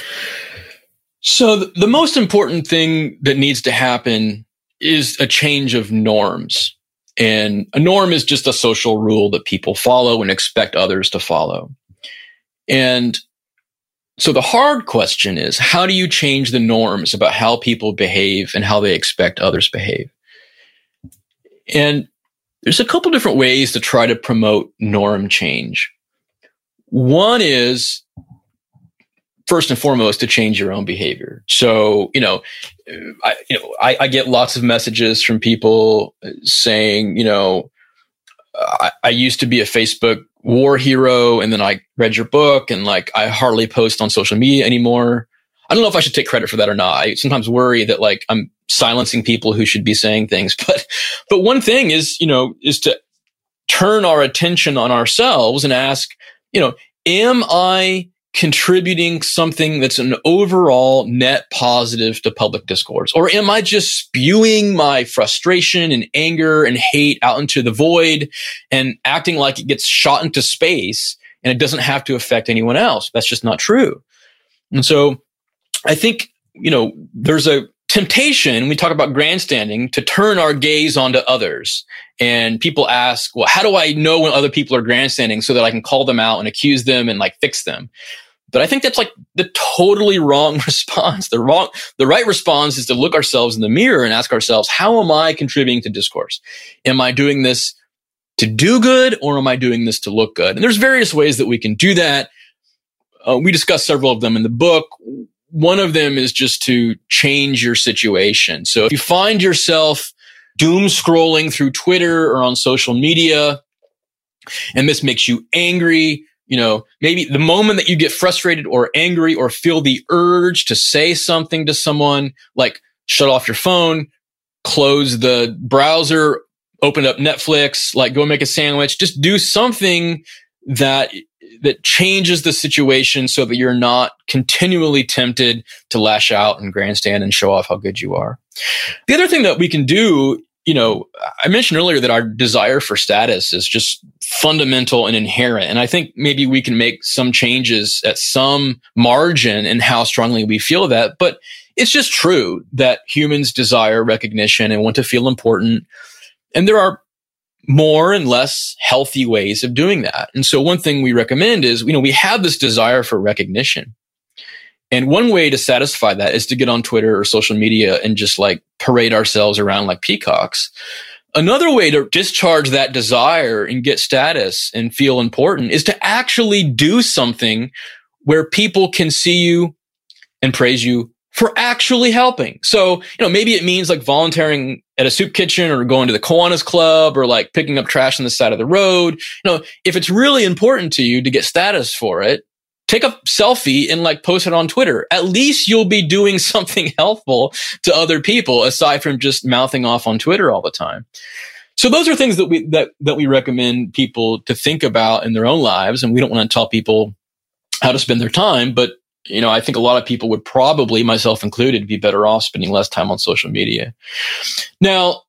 So the most important thing that needs to happen is a change of norms. And a norm is just a social rule that people follow and expect others to follow. And so the hard question is, how do you change the norms about how people behave and how they expect others behave? And there's a couple different ways to try to promote norm change. One is, first and foremost, to change your own behavior. So, I get lots of messages from people saying, I used to be a Facebook war hero, and then I read your book, and I hardly post on social media anymore. I don't know if I should take credit for that or not. I sometimes worry that I'm silencing people who should be saying things. But one thing is to turn our attention on ourselves and ask, am I contributing something that's an overall net positive to public discourse? Or am I just spewing my frustration and anger and hate out into the void and acting like it gets shot into space and it doesn't have to affect anyone else? That's just not true. And so I think, there's a temptation, we talk about grandstanding, to turn our gaze onto others. And people ask, well, how do I know when other people are grandstanding so that I can call them out and accuse them and fix them? But I think that's the totally wrong response. The right response is to look ourselves in the mirror and ask ourselves, how am I contributing to discourse? Am I doing this to do good, or am I doing this to look good? And there's various ways that we can do that. We discuss several of them in the book. One of them is just to change your situation. So if you find yourself doom scrolling through Twitter or on social media, and this makes you angry, maybe the moment that you get frustrated or angry or feel the urge to say something to someone, shut off your phone, close the browser, open up Netflix, go make a sandwich, just do something that changes the situation so that you're not continually tempted to lash out and grandstand and show off how good you are. The other thing that we can do, I mentioned earlier that our desire for status is just fundamental and inherent. And I think maybe we can make some changes at some margin in how strongly we feel that. But it's just true that humans desire recognition and want to feel important. And there are more and less healthy ways of doing that. And so one thing we recommend is, we have this desire for recognition. And one way to satisfy that is to get on Twitter or social media and just parade ourselves around like peacocks. Another way to discharge that desire and get status and feel important is to actually do something where people can see you and praise you for actually helping. So, maybe it means volunteering at a soup kitchen or going to the Kiwanis Club or picking up trash on the side of the road. If it's really important to you to get status for it, take a selfie and post it on Twitter. At least you'll be doing something helpful to other people aside from just mouthing off on Twitter all the time. So those are things that we recommend people to think about in their own lives. And we don't want to tell people how to spend their time, but I think a lot of people would probably, myself included, be better off spending less time on social media. Now,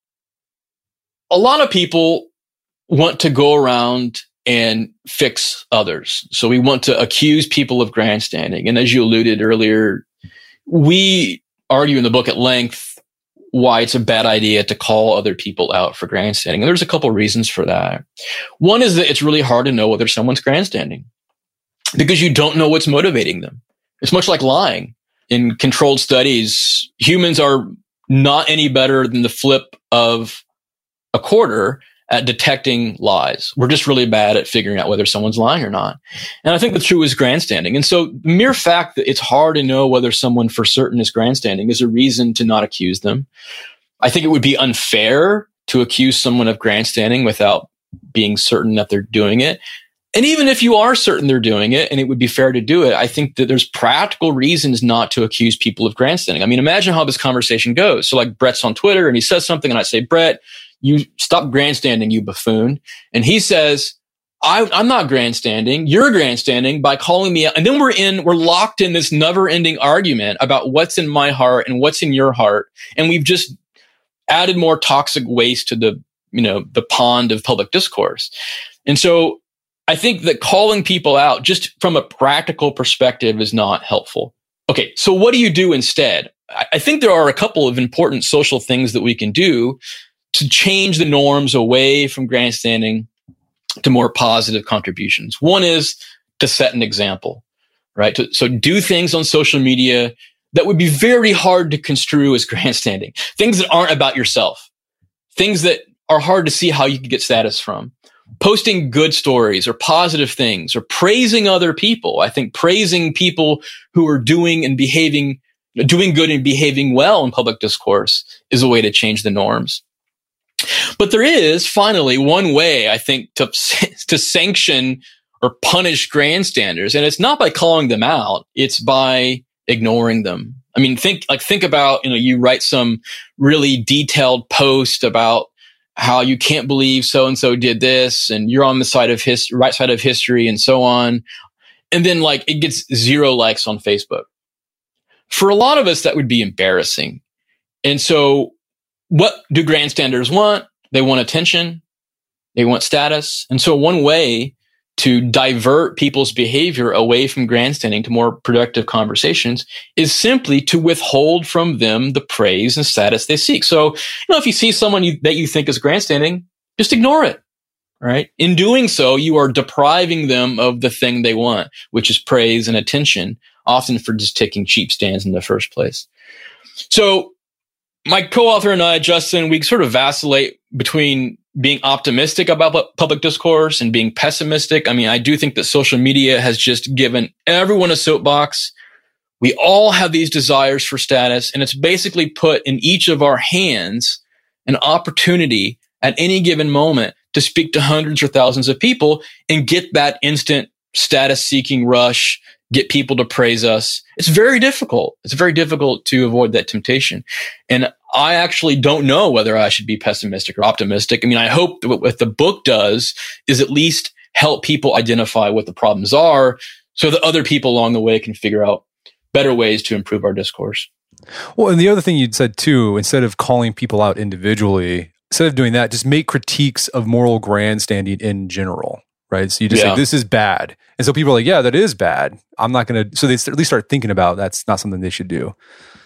a lot of people want to go around and fix others. So we want to accuse people of grandstanding. And as you alluded earlier, we argue in the book at length why it's a bad idea to call other people out for grandstanding. And there's a couple reasons for that. One is that it's really hard to know whether someone's grandstanding because you don't know what's motivating them. It's much like lying. In controlled studies, humans are not any better than the flip of a quarter at detecting lies. We're just really bad at figuring out whether someone's lying or not. And I think the true is grandstanding. And so the mere fact that it's hard to know whether someone for certain is grandstanding is a reason to not accuse them. I think it would be unfair to accuse someone of grandstanding without being certain that they're doing it. And even if you are certain they're doing it and it would be fair to do it, I think that there's practical reasons not to accuse people of grandstanding. I mean, imagine how this conversation goes. So like Brett's on Twitter and he says something and I say, Brett, you stop grandstanding, you buffoon. And he says, I'm not grandstanding. You're grandstanding by calling me out. And then we're locked in this never ending argument about what's in my heart and what's in your heart. And we've just added more toxic waste to the pond of public discourse. And so I think that calling people out just from a practical perspective is not helpful. Okay. So what do you do instead? I think there are a couple of important social things that we can do to change the norms away from grandstanding to more positive contributions. One is to set an example, right? So do things on social media that would be very hard to construe as grandstanding. Things that aren't about yourself. Things that are hard to see how you can get status from. Posting good stories or positive things or praising other people. I think praising people who are doing good and behaving well in public discourse is a way to change the norms. But there is finally one way, I think, to sanction or punish grandstanders. And it's not by calling them out. It's by ignoring them. I mean, think about, you write some really detailed post about how you can't believe so-and-so did this and you're on the right side of history and so on. And then it gets 0 likes on Facebook. For a lot of us, that would be embarrassing. And so what do grandstanders want? They want attention. They want status. And so one way to divert people's behavior away from grandstanding to more productive conversations is simply to withhold from them the praise and status they seek. So, if you see someone that you think is grandstanding, just ignore it, right? In doing so, you are depriving them of the thing they want, which is praise and attention, often for just taking cheap stands in the first place. So my co-author and I, Justin, we sort of vacillate between being optimistic about public discourse and being pessimistic. I mean, I do think that social media has just given everyone a soapbox. We all have these desires for status, and it's basically put in each of our hands an opportunity at any given moment to speak to hundreds or thousands of people and get that instant status-seeking rush, get people to praise us. It's very difficult. It's very difficult to avoid that temptation. And I actually don't know whether I should be pessimistic or optimistic. I mean, I hope that what the book does is at least help people identify what the problems are so that other people along the way can figure out better ways to improve our discourse. Well, and the other thing you'd said too, instead of calling people out individually, instead of doing that, just make critiques of moral grandstanding in general, right? So you just say, this is bad. And so people are like, yeah, that is bad. I'm not going to, so they at least start thinking about that's not something they should do.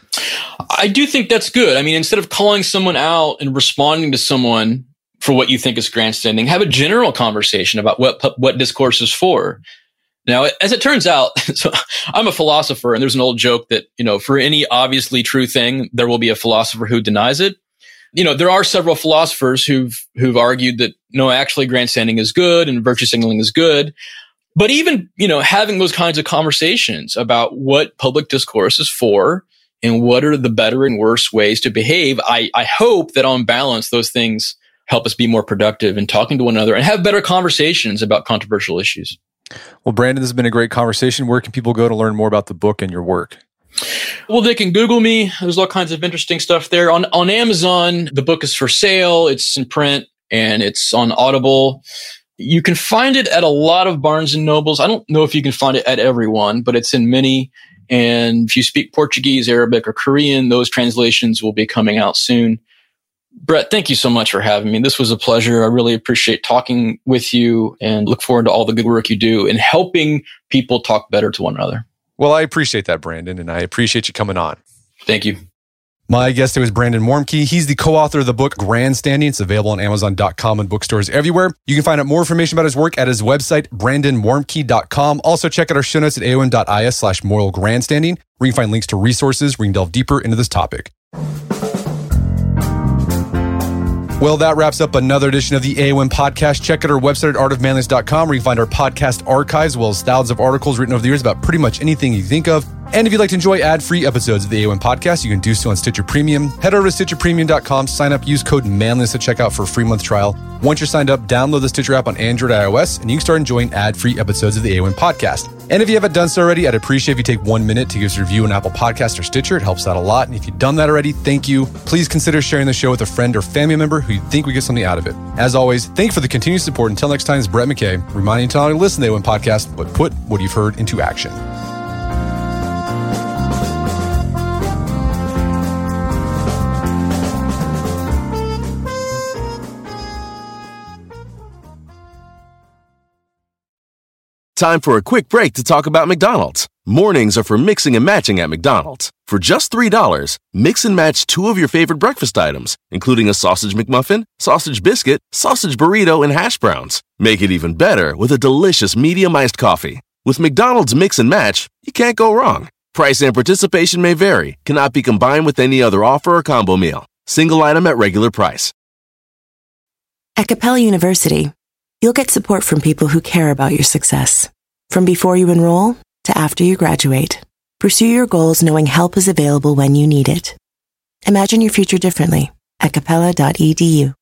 I do think that's good. I mean, instead of calling someone out and responding to someone for what you think is grandstanding, have a general conversation about what discourse is for. Now, as it turns out, so I'm a philosopher, and there's an old joke that, for any obviously true thing, there will be a philosopher who denies it. There are several philosophers who've argued that, no, actually grandstanding is good and virtue signaling is good. But even, having those kinds of conversations about what public discourse is for and what are the better and worse ways to behave, I hope that on balance, those things help us be more productive in talking to one another and have better conversations about controversial issues. Well, Brandon, this has been a great conversation. Where can people go to learn more about the book and your work? Well, they can Google me. There's all kinds of interesting stuff there. On Amazon, the book is for sale. It's in print and it's on Audible. You can find it at a lot of Barnes & Nobles. I don't know if you can find it at every one, but it's in many. And if you speak Portuguese, Arabic, or Korean, those translations will be coming out soon. Brett, thank you so much for having me. This was a pleasure. I really appreciate talking with you and look forward to all the good work you do in helping people talk better to one another. Well, I appreciate that, Brandon, and I appreciate you coming on. Thank you. My guest today was Brandon Warmke. He's the co-author of the book Grandstanding. It's available on Amazon.com and bookstores everywhere. You can find out more information about his work at his website, brandonwarmke.com. Also, check out our show notes at aon.is/moralgrandstanding, where you can find links to resources where you can delve deeper into this topic. Well, that wraps up another edition of the AOM podcast. Check out our website at artofmanliness.com where you can find our podcast archives, as well as thousands of articles written over the years about pretty much anything you think of. And if you'd like to enjoy ad-free episodes of the AOM podcast, you can do so on Stitcher Premium. Head over to StitcherPremium.com, sign up, use code manliness to check out for a free month trial. Once you're signed up, download the Stitcher app on Android and iOS, and you can start enjoying ad-free episodes of the AOM podcast. And if you haven't done so already, I'd appreciate if you take 1 minute to give us a review on Apple Podcasts or Stitcher. It helps out a lot. And if you've done that already, thank you. Please consider sharing the show with a friend or family member who you think would get something out of it. As always, thank you for the continued support. Until next time, it's Brett McKay, reminding you to not only listen to the AOM podcast, but put what you've heard into action. Time for a quick break to talk about McDonald's. Mornings are for mixing and matching at McDonald's. For just $3, mix and match 2 of your favorite breakfast items, including a sausage McMuffin, sausage biscuit, sausage burrito, and hash browns. Make it even better with a delicious medium iced coffee. With McDonald's Mix and Match, you can't go wrong. Price and participation may vary, cannot be combined with any other offer or combo meal. Single item at regular price. At Capella University, you'll get support from people who care about your success. From before you enroll to after you graduate, pursue your goals knowing help is available when you need it. Imagine your future differently at capella.edu.